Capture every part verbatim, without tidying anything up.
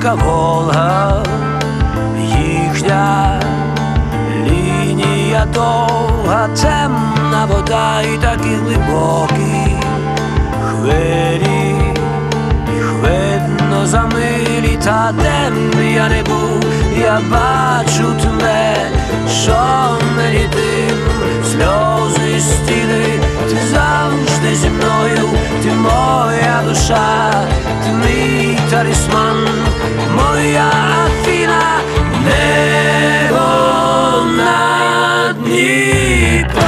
велика Волга, їхня лінія довга, темна вода і такі глибокі хвилі, їх видно за милі, та де б я не був, я бачу тебе, що мені тим сльози стіни. Ти завжди зі мною, ти моя душа, ти мій талісман, моя Афіна, небо над Дніпром.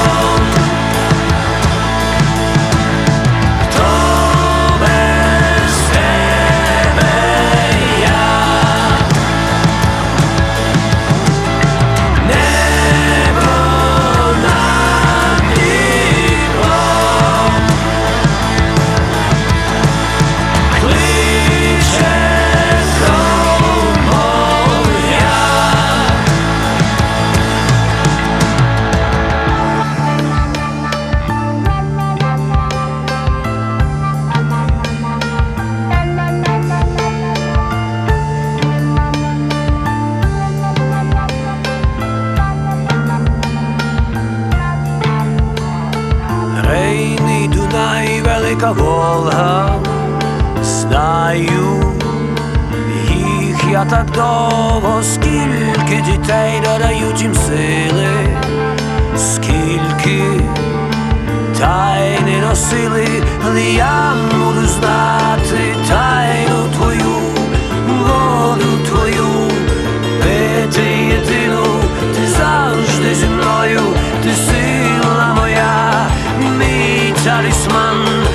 Рейн і Дунай, велика Волга, знаю їх я так довго, скільки дітей додають їм сили, скільки тайни носили, але я буду знати тайну твою, воду твою, пити єдину. Ти завжди зі мною, ти сила моя, мій талісман,